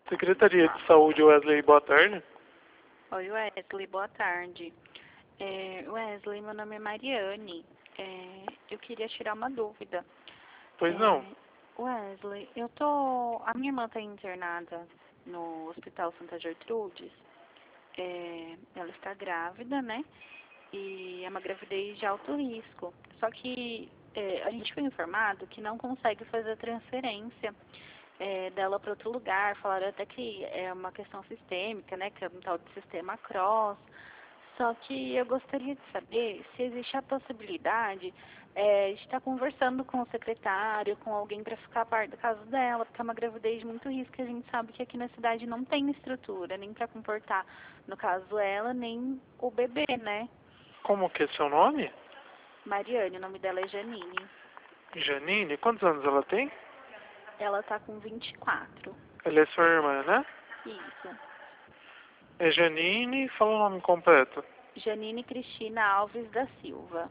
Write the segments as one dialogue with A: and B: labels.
A: Secretaria de Saúde, Wesley, boa tarde.
B: Oi, Wesley, boa tarde. Wesley, meu nome é Mariane. Eu queria tirar uma dúvida.
A: Pois não.
B: Wesley, a minha irmã está internada no Hospital Santa Gertrudes. Ela está grávida, né? E é uma gravidez de alto risco. Só que a gente foi informado que não consegue fazer a transferência dela para outro lugar. Falaram até que é uma questão sistêmica, né? Que é um tal de sistema CROSS. Só que eu gostaria de saber se existe a possibilidade de estar conversando com o secretário, com alguém para ficar a par do caso dela, porque é uma gravidez de muito risco. A gente sabe que aqui na cidade não tem estrutura, nem para comportar, no caso ela, nem o bebê, né?
A: Como que é seu nome?
B: Mariane, o nome dela é Janine.
A: Janine? Quantos anos ela tem?
B: Ela tá com 24.
A: Ela é sua irmã, né?
B: Isso.
A: É Janine, fala o nome completo.
B: Janine Cristina Alves da Silva.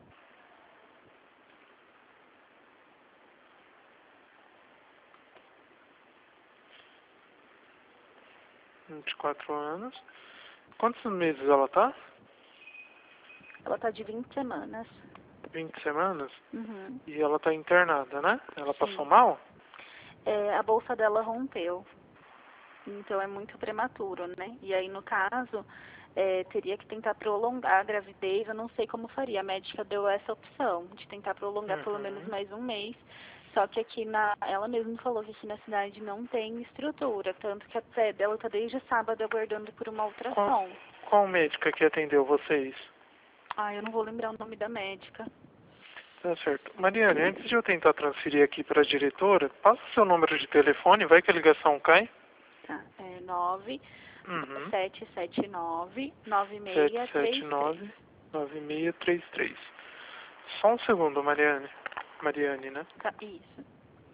A: Hum. 24 anos. Quantos meses ela tá?
B: Ela tá de 20 semanas.
A: 20 semanas?
B: Uhum.
A: E ela tá internada, né? Ela
B: Sim.
A: passou mal?
B: A bolsa dela rompeu. Então é muito prematuro, né? E aí, no caso, teria que tentar prolongar a gravidez. Eu não sei como faria. A médica deu essa opção de tentar prolongar pelo menos mais um mês. Só que ela mesma falou que aqui na cidade não tem estrutura. Tanto que até dela tá desde sábado aguardando por uma ultrassom.
A: Qual médica que atendeu vocês?
B: Eu não vou lembrar o nome da médica.
A: Tá certo. Mariane, antes de eu tentar transferir aqui para a diretora, passa o seu número de telefone, vai que a ligação cai.
B: Tá, 9
A: Uhum.
B: 779
A: 779 9633. Só um segundo, Mariane. Mariane, né?
B: Tá, isso.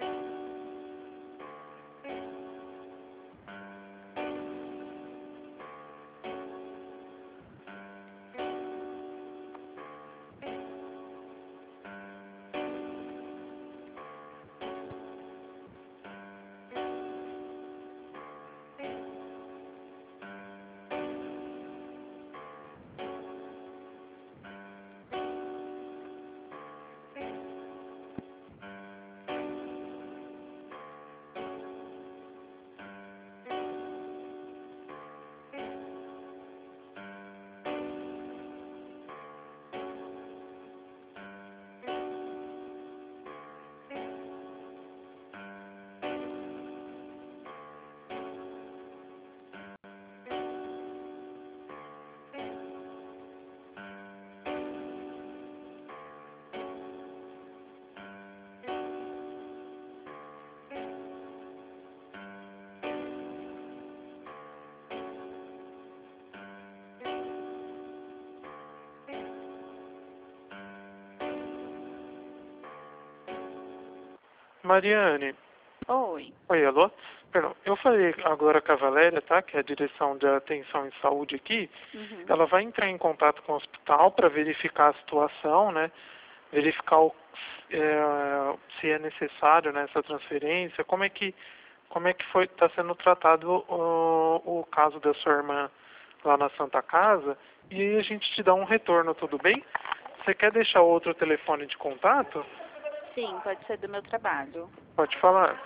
A: Mariane.
B: Oi.
A: Oi, alô? Perdão, eu falei agora com a Valéria, tá? Que é a direção de atenção em saúde aqui.
B: Uhum.
A: Ela vai entrar em contato com o hospital para verificar a situação, né? Verificar se é necessário, né, essa transferência. Como é que está sendo tratado o caso da sua irmã lá na Santa Casa? E aí a gente te dá um retorno, tudo bem? Você quer deixar outro telefone de contato?
B: Sim, pode ser do meu trabalho.
A: Pode falar.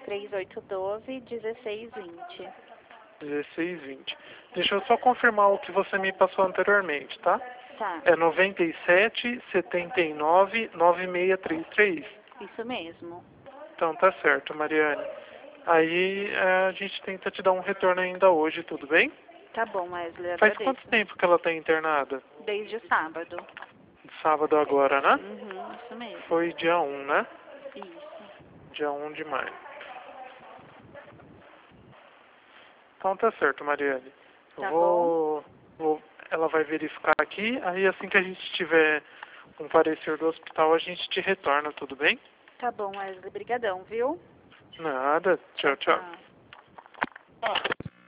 B: 3812-1620.
A: 1620. Deixa eu só confirmar o que você me passou anteriormente, tá?
B: Tá.
A: É 97 79 9633.
B: Isso mesmo.
A: Então tá certo, Mariane. Aí a gente tenta te dar um retorno ainda hoje, tudo bem?
B: Tá bom, Wesley,
A: Faz
B: agradeço.
A: quanto tempo que ela tá internada?
B: Desde sábado.
A: Sábado agora, né?
B: Uhum, isso mesmo.
A: Foi dia 1, né?
B: Isso.
A: Dia 1 de maio. Então tá certo, Mariane.
B: Tá bom.
A: Ela vai verificar aqui, aí assim que a gente tiver um parecer do hospital, a gente te retorna, tudo bem?
B: Tá bom, Wesley. Brigadão, viu?
A: Nada. Tchau, tchau.
B: Tchau.